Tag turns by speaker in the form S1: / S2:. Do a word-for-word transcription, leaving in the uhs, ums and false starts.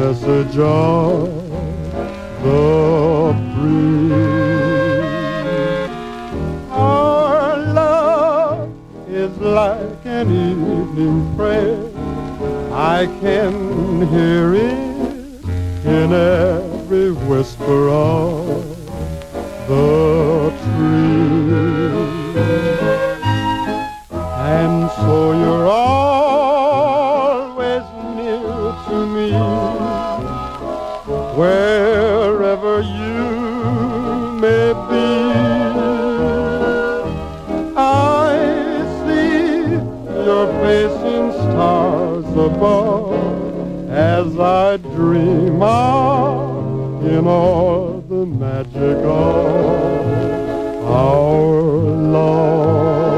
S1: message of the breeze. Our love is like an evening prayer. I can hear it in every whisper of the trees. And so you're always near to me, wherever you may be. I see your face in stars above as I dream of in all the magic of our love.